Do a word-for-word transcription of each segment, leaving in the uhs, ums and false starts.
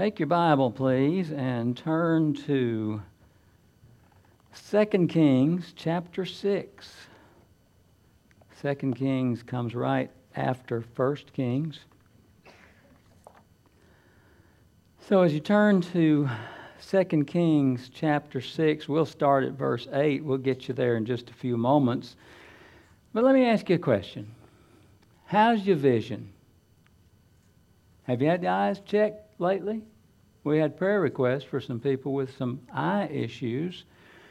Take your Bible, please, and turn to Second Kings chapter six. Second Kings comes right after First Kings. So as you turn to Second Kings chapter six, we'll start at verse eight. We'll get you there in just a few moments. But let me ask you a question. How's your vision? Have you had the eyes checked lately? We had prayer requests for some people with some eye issues.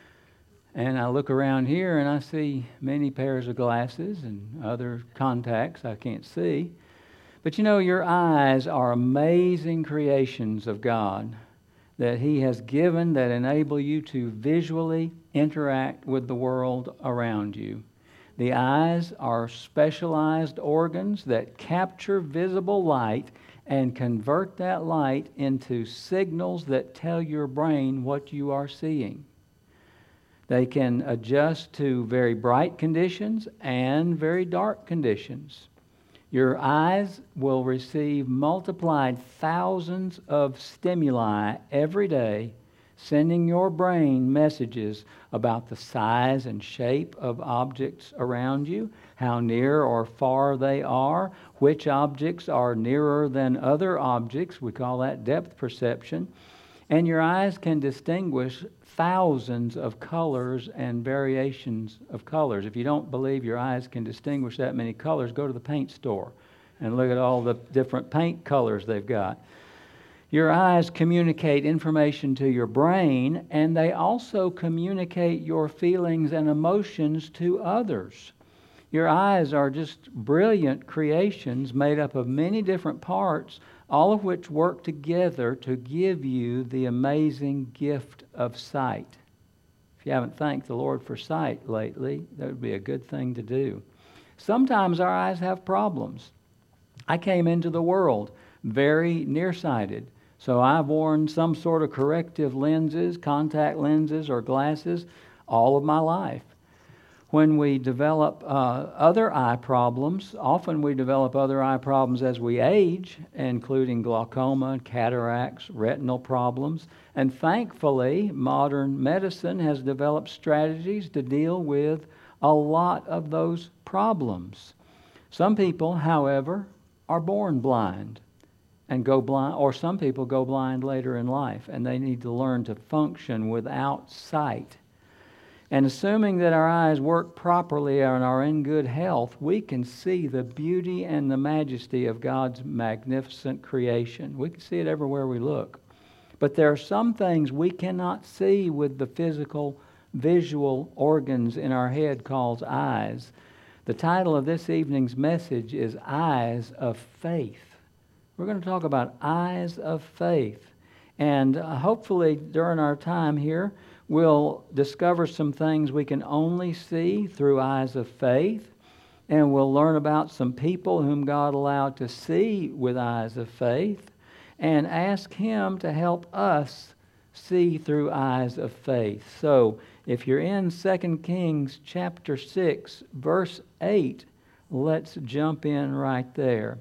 And I look around here and I see many pairs of glasses and other contacts I can't see. But you know, your eyes are amazing creations of God that He has given that enable you to visually interact with the world around you. The eyes are specialized organs that capture visible light and convert that light into signals that tell your brain what you are seeing. They can adjust to very bright conditions and very dark conditions. Your eyes will receive multiplied thousands of stimuli every day, sending your brain messages about the size and shape of objects around you, how near or far they are, which objects are nearer than other objects. We call that depth perception. And your eyes can distinguish thousands of colors and variations of colors. If you don't believe your eyes can distinguish that many colors, go to the paint store and look at all the different paint colors they've got. Your eyes communicate information to your brain, and they also communicate your feelings and emotions to others. Your eyes are just brilliant creations made up of many different parts, all of which work together to give you the amazing gift of sight. If you haven't thanked the Lord for sight lately, that would be a good thing to do. Sometimes our eyes have problems. I came into the world very nearsighted, so I've worn some sort of corrective lenses, contact lenses or glasses all of my life. When we develop uh, other eye problems, often we develop other eye problems as we age, including glaucoma, cataracts, retinal problems. And thankfully, modern medicine has developed strategies to deal with a lot of those problems. Some people, however, are born blind and go blind, or some people go blind later in life, and they need to learn to function without sight. And assuming that our eyes work properly and are in good health, we can see the beauty and the majesty of God's magnificent creation. We can see it everywhere we look. But there are some things we cannot see with the physical, visual organs in our head called eyes. The title of this evening's message is Eyes of Faith. We're going to talk about eyes of faith. And uh, hopefully during our time here, we'll discover some things we can only see through eyes of faith, and we'll learn about some people whom God allowed to see with eyes of faith, and ask Him to help us see through eyes of faith. So, if you're in Second Kings chapter six, verse eight, let's jump in right there.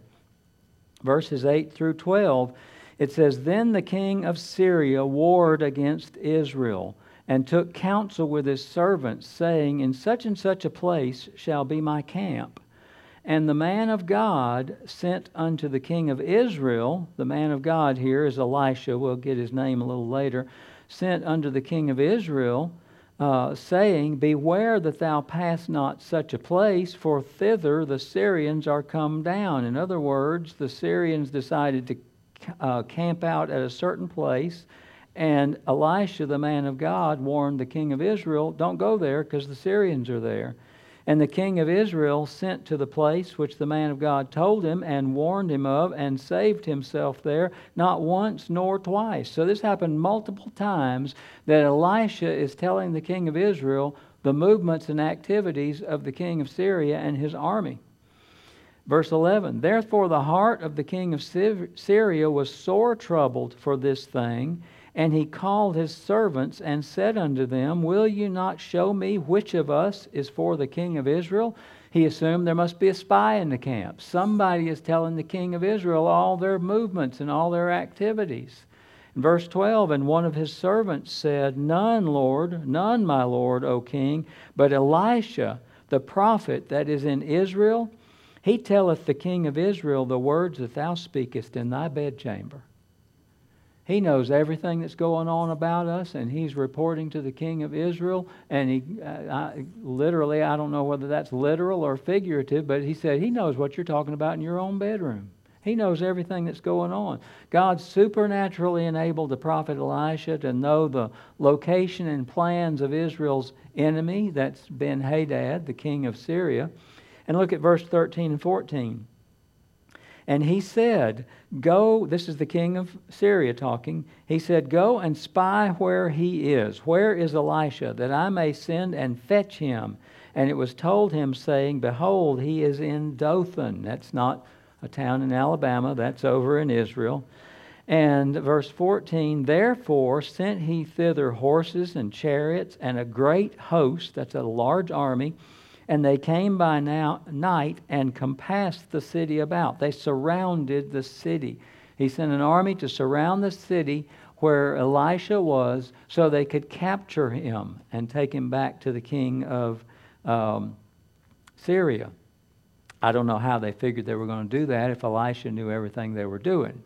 Verses eight through twelve, it says, "Then the king of Syria warred against Israel, and took counsel with his servants, saying, In such and such a place shall be my camp. And the man of God sent unto the king of Israel," the man of God here is Elisha, we'll get his name a little later, "sent unto the king of Israel, uh, saying, Beware that thou pass not such a place, for thither the Syrians are come down." In other words, the Syrians decided to uh, camp out at a certain place, and Elisha, the man of God, warned the king of Israel, don't go there because the Syrians are there. And the king of Israel sent to the place which the man of God told him and warned him of, and saved himself there, not once nor twice. So this happened multiple times, that Elisha is telling the king of Israel the movements and activities of the king of Syria and his army. Verse eleven, "Therefore the heart of the king of Syria was sore troubled for this thing, and he called his servants and said unto them, Will you not show me which of us is for the king of Israel? He assumed there must be a spy in the camp. Somebody is telling the king of Israel all their movements and all their activities. In verse twelve, and one of his servants said, None, Lord, none, my Lord, O king, but Elisha, the prophet that is in Israel, he telleth the king of Israel the words that thou speakest in thy bedchamber. He knows everything that's going on about us, and he's reporting to the king of Israel. And he, uh, I, literally, I don't know whether that's literal or figurative, but he said he knows what you're talking about in your own bedroom. He knows everything that's going on. God supernaturally enabled the prophet Elisha to know the location and plans of Israel's enemy, that's Ben-Hadad, the king of Syria. And look at verse thirteen and fourteen. And he said, Go, this is the king of Syria talking. He said, Go and spy where he is. Where is Elisha, that I may send and fetch him? And it was told him, saying, Behold, he is in Dothan. That's not a town in Alabama, that's over in Israel. And verse fourteen, Therefore sent he thither horses and chariots and a great host, that's a large army, and they came by now, night and compassed the city about. They surrounded the city. He sent an army to surround the city where Elisha was so they could capture him and take him back to the king of um, Syria. I don't know how they figured they were going to do that if Elisha knew everything they were doing.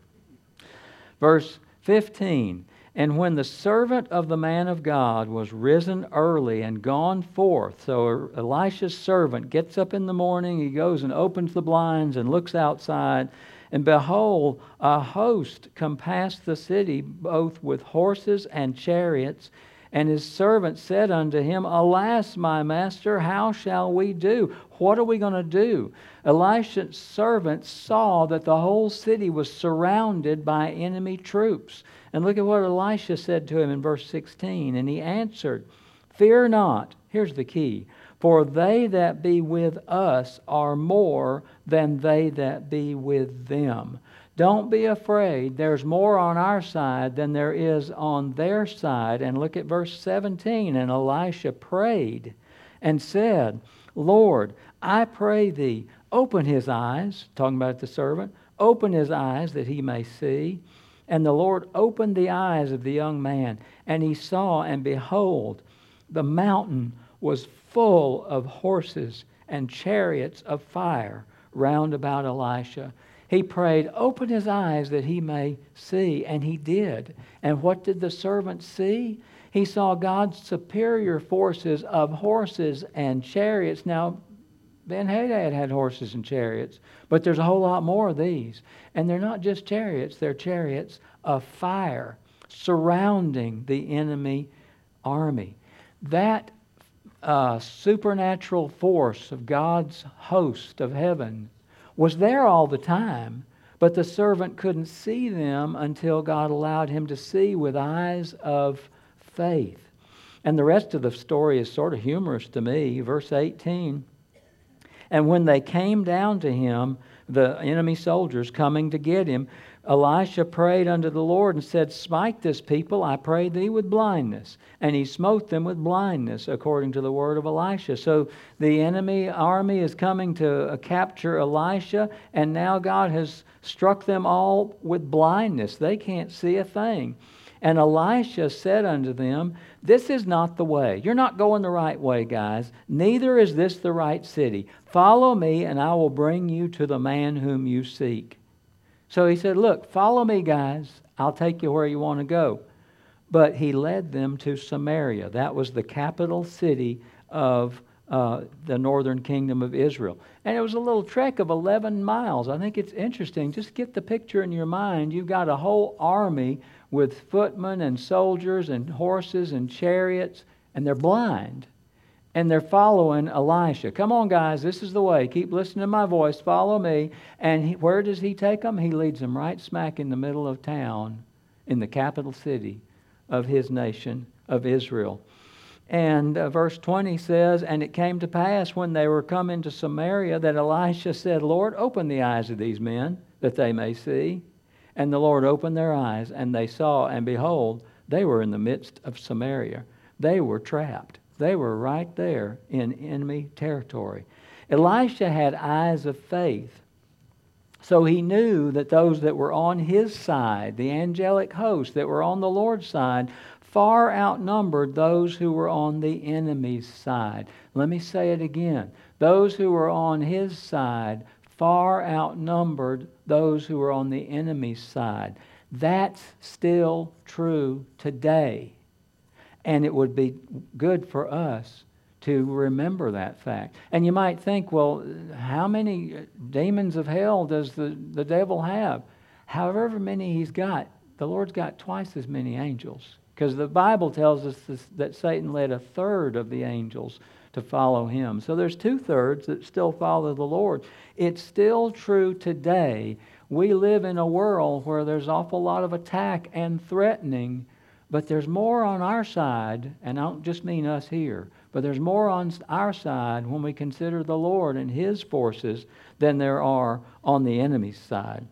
Verse fifteen, And when the servant of the man of God was risen early and gone forth, so Elisha's servant gets up in the morning, he goes and opens the blinds and looks outside, and behold, a host compassed the city, both with horses and chariots. And his servant said unto him, Alas, my master, how shall we do? What are we going to do? Elisha's servant saw that the whole city was surrounded by enemy troops. And look at what Elisha said to him in verse sixteen. And he answered, Fear not. Here's the key. For they that be with us are more than they that be with them. Don't be afraid. There's more on our side than there is on their side. And look at verse seventeen. And Elisha prayed and said, Lord, I pray thee, open his eyes, talking about the servant, open his eyes that he may see. And the Lord opened the eyes of the young man, and he saw, and behold, the mountain was full of horses and chariots of fire round about Elisha. He prayed, open his eyes that he may see, and he did. And what did the servant see? He saw God's superior forces of horses and chariots. Now, Ben-Hadad had horses and chariots, but there's a whole lot more of these. And they're not just chariots, they're chariots of fire surrounding the enemy army. That uh, supernatural force of God's host of heaven was there all the time, but the servant couldn't see them until God allowed him to see with eyes of faith. And the rest of the story is sort of humorous to me. Verse eighteen, And when they came down to him, the enemy soldiers coming to get him, Elisha prayed unto the Lord and said, Smite this people, I pray thee, with blindness. And he smote them with blindness, according to the word of Elisha. So the enemy army is coming to capture Elisha, and now God has struck them all with blindness. They can't see a thing. And Elisha said unto them, This is not the way. You're not going the right way, guys. Neither is this the right city. Follow me, and I will bring you to the man whom you seek. So he said, look, follow me, guys. I'll take you where you want to go. But he led them to Samaria. That was the capital city of uh, the northern kingdom of Israel. And it was a little trek of eleven miles. I think it's interesting. Just get the picture in your mind. You've got a whole army with footmen and soldiers and horses and chariots, and they're blind. And they're following Elisha. Come on, guys, this is the way. Keep listening to my voice. Follow me. And he, where does he take them? He leads them right smack in the middle of town, in the capital city of his nation, of Israel. And uh, verse twenty says, And it came to pass when they were come into Samaria that Elisha said, Lord, open the eyes of these men, that they may see. And the Lord opened their eyes, and they saw, and behold, they were in the midst of Samaria. They were trapped. They were right there in enemy territory. Elisha had eyes of faith. So he knew that those that were on his side, the angelic hosts that were on the Lord's side, far outnumbered those who were on the enemy's side. Let me say it again. Those who were on his side far outnumbered those who were on the enemy's side. That's still true today. And it would be good for us to remember that fact. And you might think, well, how many demons of hell does the, the devil have? However many he's got, the Lord's got twice as many angels. Because the Bible tells us this, that Satan led a third of the angels to follow him. So there's two-thirds that still follow the Lord. It's still true today. We live in a world where there's an awful lot of attack and threatening, but there's more on our side, and I don't just mean us here, but there's more on our side when we consider the Lord and His forces than there are on the enemy's side.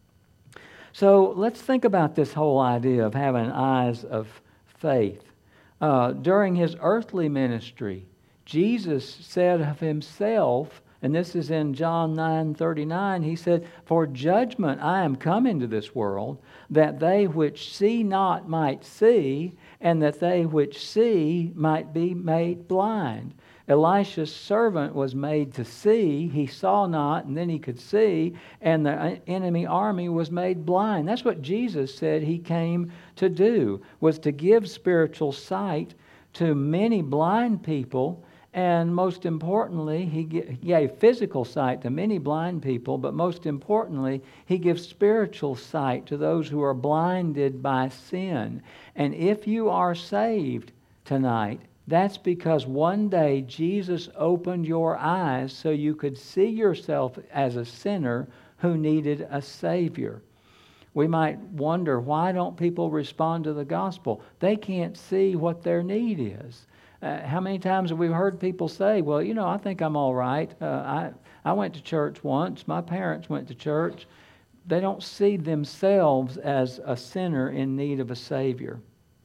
So let's think about this whole idea of having eyes of faith. Uh, during His earthly ministry, Jesus said of Himself, and this is in John nine thirty-nine, He said, "For judgment I am come into this world, that they which see not might see, and that they which see might be made blind." Elisha's servant was made to see. He saw not, and then he could see, and the enemy army was made blind. That's what Jesus said He came to do, was to give spiritual sight to many blind people. And most importantly, He gave physical sight to many blind people, but most importantly, He gives spiritual sight to those who are blinded by sin. And if you are saved tonight, that's because one day Jesus opened your eyes so you could see yourself as a sinner who needed a Savior. We might wonder, why don't people respond to the gospel? They can't see what their need is. Uh, how many times have we heard people say, well, you know, I think I'm all right. Uh, I, I went to church once. My parents went to church. They don't see themselves as a sinner in need of a Savior.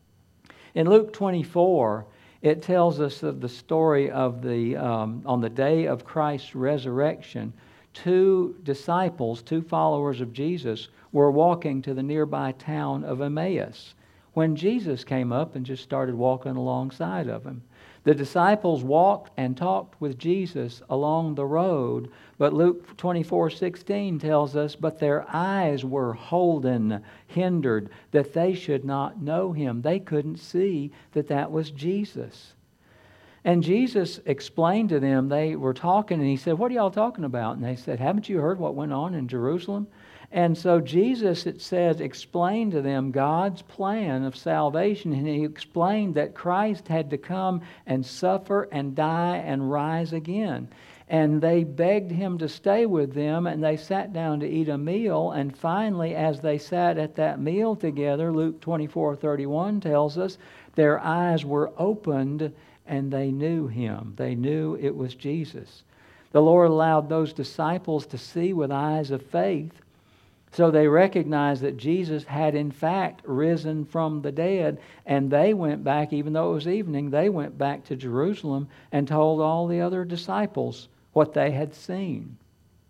In Luke twenty-four, it tells us of the story of the, um, on the day of Christ's resurrection, two disciples, two followers of Jesus, were walking to the nearby town of Emmaus when Jesus came up and just started walking alongside of him. The disciples walked and talked with Jesus along the road, but Luke twenty-four sixteen tells us, "But their eyes were holden, hindered, that they should not know Him." They couldn't see that that was Jesus. And Jesus explained to them, they were talking, and He said, "What are y'all talking about?" And they said, "Haven't you heard what went on in Jerusalem?" And so Jesus, it says, explained to them God's plan of salvation. And He explained that Christ had to come and suffer and die and rise again. And they begged Him to stay with them, and they sat down to eat a meal. And finally, as they sat at that meal together, Luke twenty-four thirty-one tells us, their eyes were opened and they knew Him. They knew it was Jesus. The Lord allowed those disciples to see with eyes of faith. So they recognized that Jesus had in fact risen from the dead, and they went back, even though it was evening, they went back to Jerusalem and told all the other disciples what they had seen.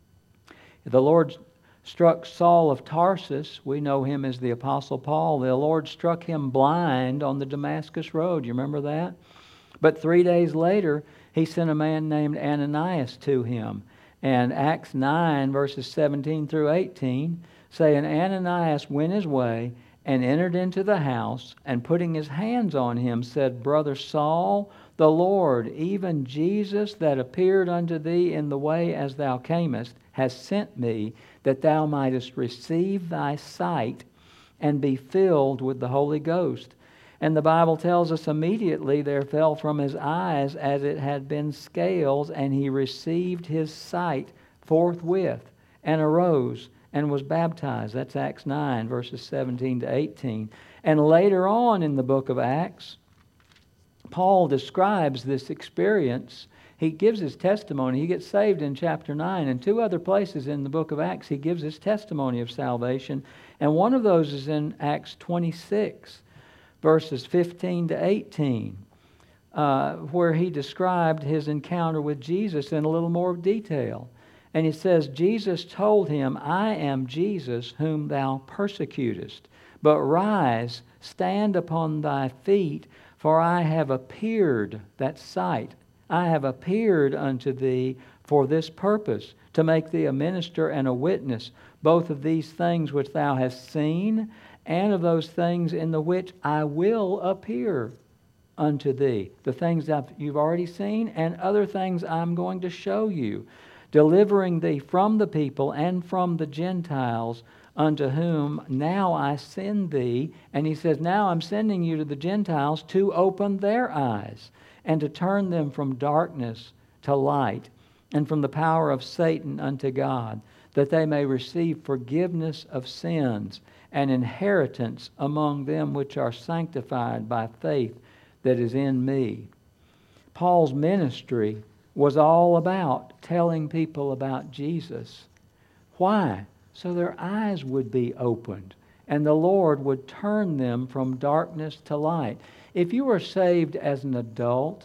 The Lord struck Saul of Tarsus. We know him as the Apostle Paul. The Lord struck him blind on the Damascus road. You remember that? But three days later, He sent a man named Ananias to him. And Acts nine, verses seventeen through eighteen, say, "And Ananias went his way and entered into the house, and putting his hands on him, said, Brother Saul, the Lord, even Jesus that appeared unto thee in the way as thou camest, has sent me, that thou mightest receive thy sight and be filled with the Holy Ghost. And the Bible tells us immediately there fell from his eyes as it had been scales, and he received his sight forthwith, and arose and was baptized." That's Acts nine, verses seventeen to eighteen. And later on in the book of Acts, Paul describes this experience. He gives his testimony. He gets saved in chapter nine. And two other places in the book of Acts, he gives his testimony of salvation. And one of those is in Acts twenty-six. Verses fifteen to eighteen, uh, where he described his encounter with Jesus in a little more detail. And it says, Jesus told him, I am Jesus whom thou persecutest. But rise, stand upon thy feet, for I have appeared, that sight, I have appeared unto thee for this purpose, to make thee a minister and a witness, both of these things which thou hast seen, and of those things in the which I will appear unto thee. The things that you've already seen, and other things I'm going to show you, delivering thee from the people and from the Gentiles, unto whom now I send thee. And he says, now I'm sending you to the Gentiles to open their eyes and to turn them from darkness to light and from the power of Satan unto God, that they may receive forgiveness of sins and inheritance among them which are sanctified by faith that is in me. Paul's ministry was all about telling people about Jesus. Why? So their eyes would be opened and the Lord would turn them from darkness to light. If you were saved as an adult,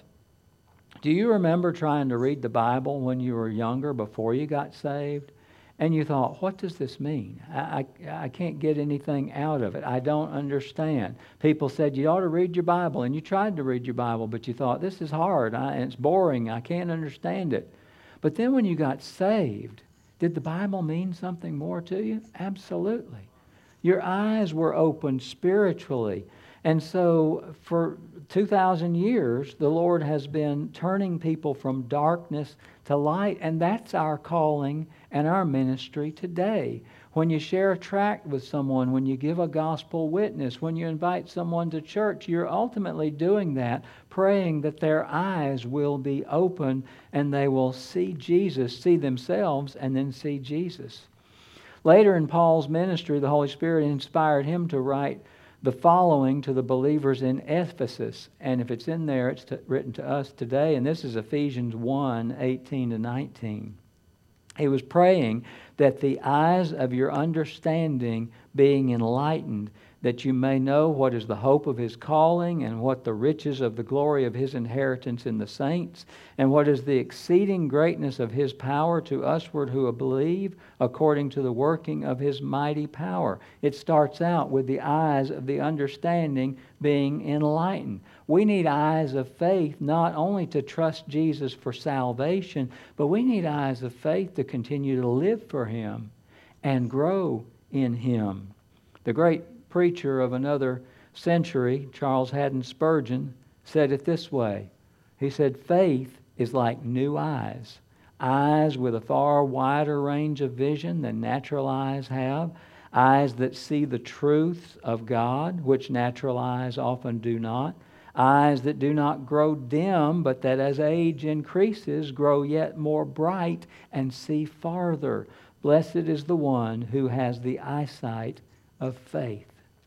do you remember trying to read the Bible when you were younger before you got saved? And you thought, what does this mean? I, I, I can't get anything out of it. I don't understand. People said, you ought to read your Bible. And you tried to read your Bible, but you thought, this is hard. I, it's boring. I can't understand it. But then when you got saved, did the Bible mean something more to you? Absolutely. Your eyes were opened spiritually. And so for two thousand years, the Lord has been turning people from darkness to light. And that's our calling and our ministry today. When you share a tract with someone, when you give a gospel witness, when you invite someone to church, you're ultimately doing that, praying that their eyes will be open and they will see Jesus, see themselves, and then see Jesus. Later in Paul's ministry, the Holy Spirit inspired him to write the following to the believers in Ephesus. And if it's in there, it's t- written to us today. And this is Ephesians one, eighteen to nineteen. He was praying that the eyes of your understanding being enlightened, that you may know what is the hope of His calling, and what the riches of the glory of His inheritance in the saints, and what is the exceeding greatness of His power to usward who believe, according to the working of His mighty power. It starts out with the eyes of the understanding being enlightened. We need eyes of faith not only to trust Jesus for salvation, but we need eyes of faith to continue to live for Him and grow in Him. The great preacher of another century, Charles Haddon Spurgeon, said it this way. He said, faith is like new eyes. Eyes with a far wider range of vision than natural eyes have. Eyes that see the truths of God, which natural eyes often do not. Eyes that do not grow dim, but that as age increases, grow yet more bright and see farther. Blessed is the one who has the eyesight of faith.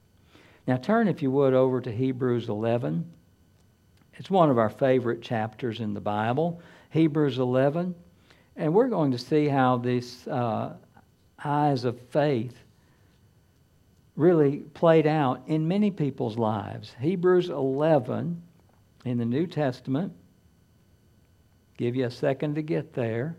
Now turn, if you would, over to Hebrews eleven. It's one of our favorite chapters in the Bible, Hebrews eleven. And we're going to see how these uh, eyes of faith really played out in many people's lives. Hebrews eleven in the New Testament. Give you a second to get there.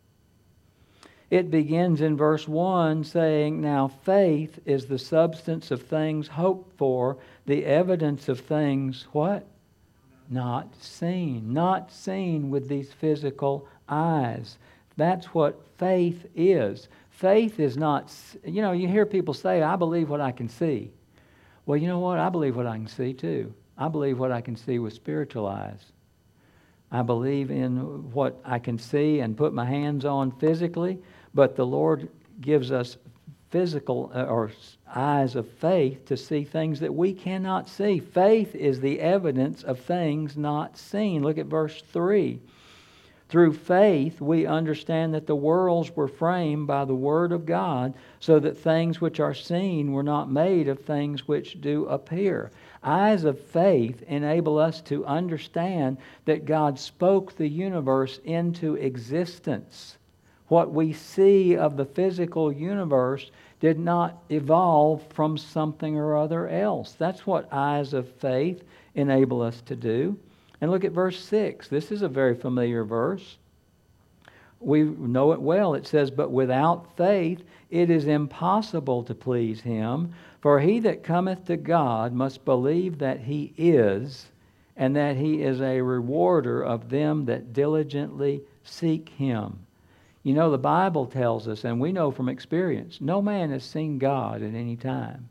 It begins in verse one saying, now faith is the substance of things hoped for, the evidence of things, what? Not seen. Not seen with these physical eyes. That's what faith is. Faith is not, you know, you hear people say, I believe what I can see. Well, you know what? I believe what I can see too. I believe what I can see with spiritual eyes. I believe in what I can see and put my hands on physically, but the Lord gives us physical uh, or eyes of faith to see things that we cannot see. Faith is the evidence of things not seen. Look at verse three. Through faith we understand that the worlds were framed by the Word of God, so that things which are seen were not made of things which do appear. Eyes of faith enable us to understand that God spoke the universe into existence. What we see of the physical universe did not evolve from something or other else. That's what eyes of faith enable us to do. And look at verse six. This is a very familiar verse. we know it well. It says, "But without faith it is impossible to please him. For he that cometh to God must believe that he is, and that he is a rewarder of them that diligently seek him." You know, the Bible tells us, and we know from experience, no man has seen God at any time.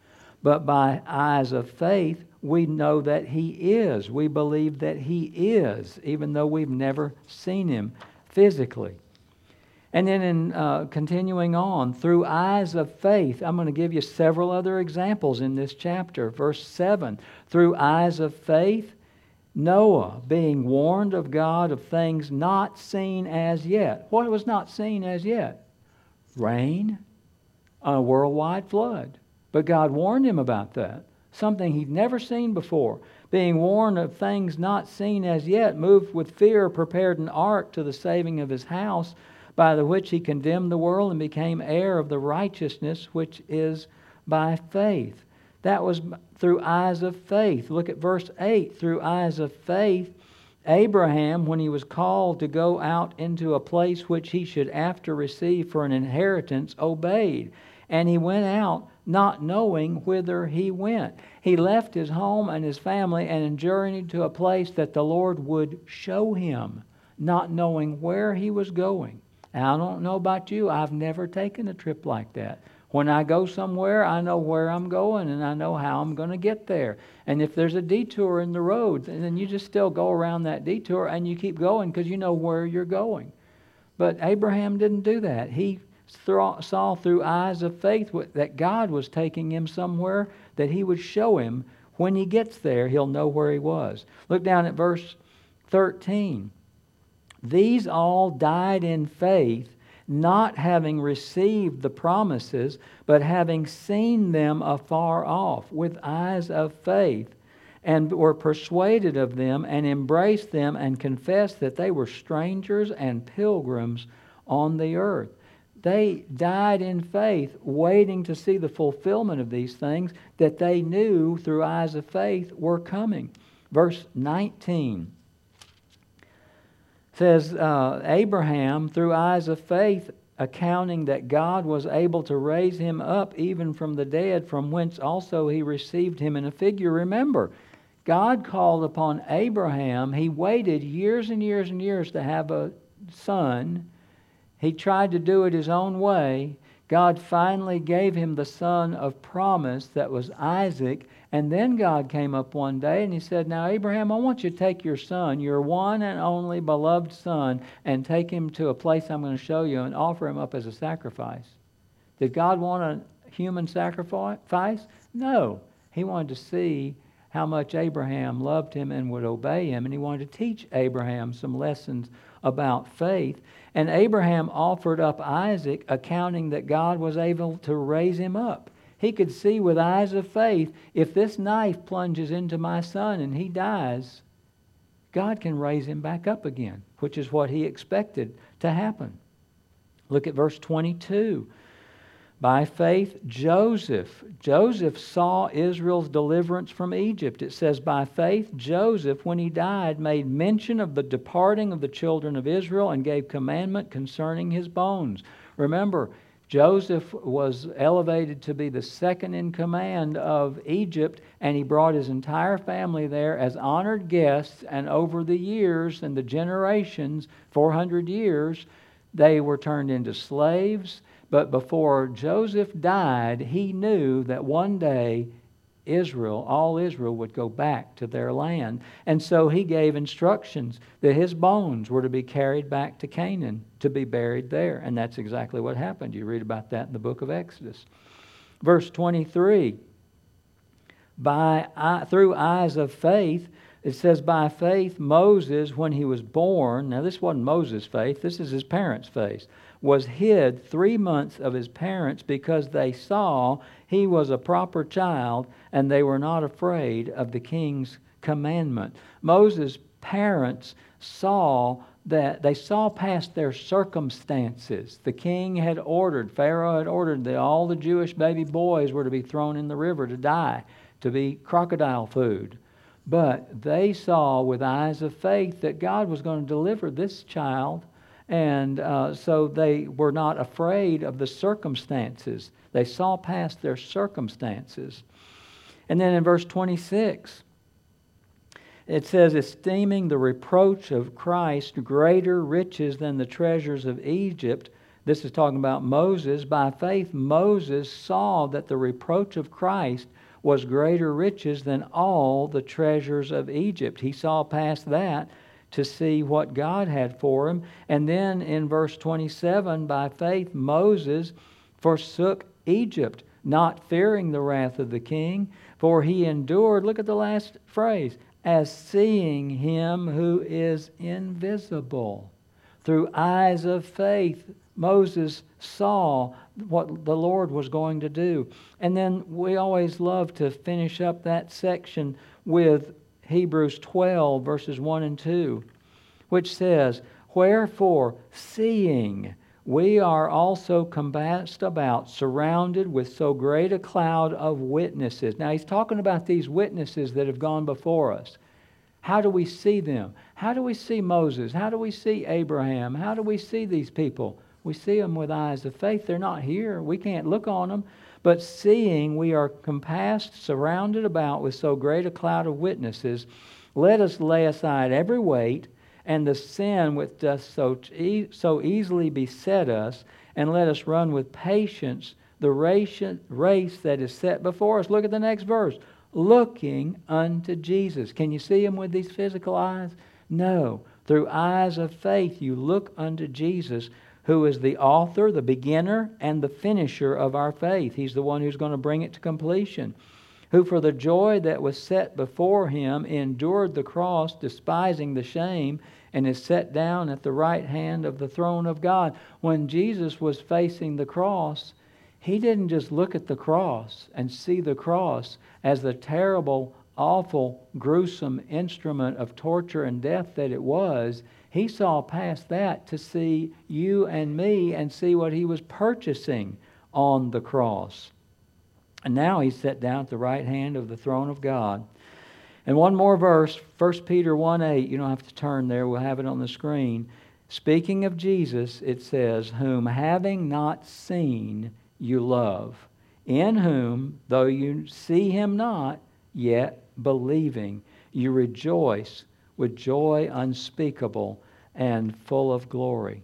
But by eyes of faith, we know that he is. We believe that he is, even though we've never seen him physically. And then in uh, continuing on, through eyes of faith, I'm going to give you several other examples in this chapter. Verse seven, through eyes of faith, Noah, being warned of God of things not seen as yet. What was not seen as yet? Rain, a worldwide flood. But God warned him about that, something he'd never seen before. Being warned of things not seen as yet, moved with fear, prepared an ark to the saving of his house, by the which he condemned the world and became heir of the righteousness which is by faith. That was through eyes of faith. Look at verse eight. Through eyes of faith, Abraham, when he was called to go out into a place which he should after receive for an inheritance, obeyed. And he went out not knowing whither he went. He left his home and his family and journeyed to a place that the Lord would show him, not knowing where he was going. Now, I don't know about you. I've never taken a trip like that. When I go somewhere, I know where I'm going and I know how I'm going to get there. And if there's a detour in the road, then you just still go around that detour and you keep going because you know where you're going. But Abraham didn't do that. He saw through eyes of faith that God was taking him somewhere that he would show him. When he gets there, he'll know where he was. Look down at verse thirteen. These all died in faith, not having received the promises, but having seen them afar off with eyes of faith, and were persuaded of them, and embraced them, and confessed that they were strangers and pilgrims on the earth. They died in faith, waiting to see the fulfillment of these things that they knew through eyes of faith were coming. Verse nineteen says, uh, Abraham, through eyes of faith, accounting that God was able to raise him up even from the dead, from whence also he received him in a figure. Remember, God called upon Abraham. He waited years and years and years to have a son. He tried to do it his own way. God finally gave him the son of promise that was Isaac. And then God came up one day and he said, "Now, Abraham, I want you to take your son, your one and only beloved son, and take him to a place I'm going to show you and offer him up as a sacrifice." Did God want a human sacrifice? No. He wanted to see how much Abraham loved him and would obey him. And he wanted to teach Abraham some lessons about faith. And Abraham offered up Isaac, accounting that God was able to raise him up. He could see with eyes of faith, if this knife plunges into my son and he dies, God can raise him back up again, which is what he expected to happen. Look at verse twenty-two. By faith, Joseph. Joseph saw Israel's deliverance from Egypt. It says, by faith, Joseph, when he died, made mention of the departing of the children of Israel and gave commandment concerning his bones. Remember, Joseph was elevated to be the second in command of Egypt, and he brought his entire family there as honored guests, and over the years and the generations, four hundred years, they were turned into slaves. But before Joseph died, he knew that one day Israel, all Israel, would go back to their land. And so he gave instructions that his bones were to be carried back to Canaan to be buried there. And that's exactly what happened. You read about that in the book of Exodus. Verse twenty-three, by through eyes of faith, it says, by faith Moses, when he was born, now this wasn't Moses' faith, this is his parents' faith, was hid three months of his parents because they saw he was a proper child and they were not afraid of the king's commandment. Moses' parents saw that they saw past their circumstances. The king had ordered, Pharaoh had ordered that all the Jewish baby boys were to be thrown in the river to die, to be crocodile food. But they saw with eyes of faith that God was going to deliver this child And uh, so they were not afraid of the circumstances. They saw past their circumstances. And then in verse twenty-six, it says, esteeming the reproach of Christ greater riches than the treasures of Egypt. This is talking about Moses. By faith, Moses saw that the reproach of Christ was greater riches than all the treasures of Egypt. He saw past that to see what God had for him. And then in verse twenty-seven, by faith Moses forsook Egypt, not fearing the wrath of the king, for he endured, look at the last phrase, as seeing him who is invisible. Through eyes of faith, Moses saw what the Lord was going to do. And then we always love to finish up that section with Hebrews twelve, verses one and two, which says, wherefore, seeing we are also compassed about, surrounded with so great a cloud of witnesses. Now he's talking about these witnesses that have gone before us. How do we see them? How do we see Moses? How do we see Abraham? How do we see these people? We see them with eyes of faith. They're not here. We can't look on them. But seeing we are compassed, surrounded about with so great a cloud of witnesses, let us lay aside every weight and the sin which doth so, so easily beset us, and let us run with patience the race, race that is set before us. Look at the next verse. Looking unto Jesus. Can you see him with these physical eyes? No. Through eyes of faith you look unto Jesus, who is the author, the beginner, and the finisher of our faith. He's the one who's going to bring it to completion. Who for the joy that was set before him endured the cross, despising the shame, and is set down at the right hand of the throne of God. When Jesus was facing the cross, he didn't just look at the cross and see the cross as the terrible, awful, gruesome instrument of torture and death that it was. He saw past that to see you and me and see what he was purchasing on the cross. And now he's set down at the right hand of the throne of God. And one more verse, First Peter one eight. You don't have to turn there. We'll have it on the screen. Speaking of Jesus, it says, whom having not seen you love, in whom, though you see him not, yet believing, you rejoice with joy unspeakable and full of glory.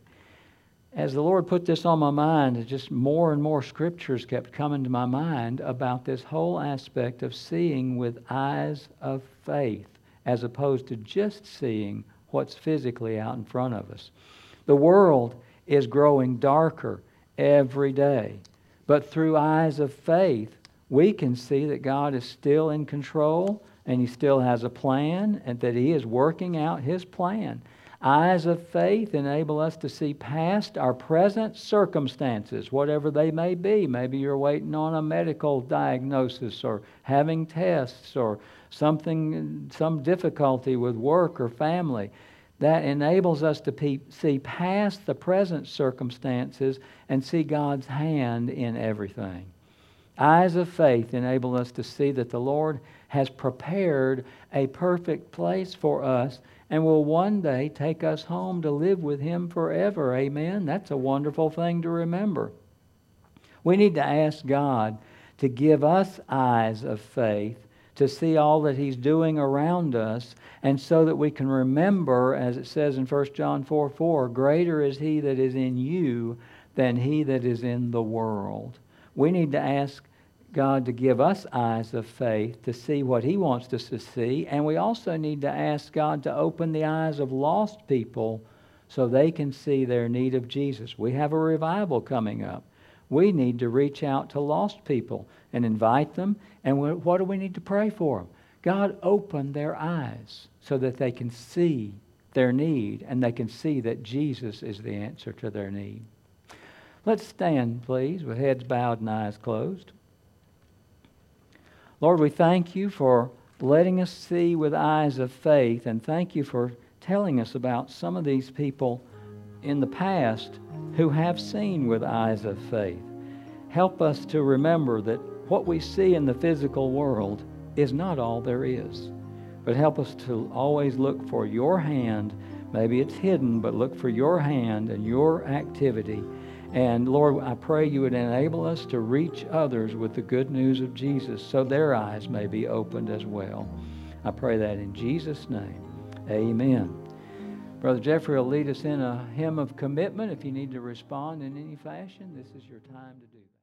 As the Lord put this on my mind, just more and more scriptures kept coming to my mind about this whole aspect of seeing with eyes of faith, as opposed to just seeing what's physically out in front of us. The world is growing darker every day, but through eyes of faith, we can see that God is still in control, and he still has a plan, and that he is working out his plan. Eyes of faith enable us to see past our present circumstances, whatever they may be. Maybe you're waiting on a medical diagnosis, or having tests, or something, some difficulty with work or family. That enables us to pe- see past the present circumstances and see God's hand in everything. Eyes of faith enable us to see that the Lord has prepared a perfect place for us and will one day take us home to live with him forever. Amen? That's a wonderful thing to remember. We need to ask God to give us eyes of faith to see all that he's doing around us, and so that we can remember, as it says in First John four four, greater is he that is in you than he that is in the world. We need to ask God to give us eyes of faith to see what he wants us to see. And we also need to ask God to open the eyes of lost people so they can see their need of Jesus. We have a revival coming up. We need to reach out to lost people and invite them. And what do we need to pray for them? God, open their eyes so that they can see their need and they can see that Jesus is the answer to their need. Let's stand, please, with heads bowed and eyes closed. Lord, we thank you for letting us see with eyes of faith, and thank you for telling us about some of these people in the past who have seen with eyes of faith. Help us to remember that what we see in the physical world is not all there is, but help us to always look for your hand Maybe it's hidden, but look for your hand and your activity. And Lord, I pray you would enable us to reach others with the good news of Jesus so their eyes may be opened as well. I pray that in Jesus' name. Amen. Brother Jeffrey will lead us in a hymn of commitment. If you need to respond in any fashion, this is your time to do.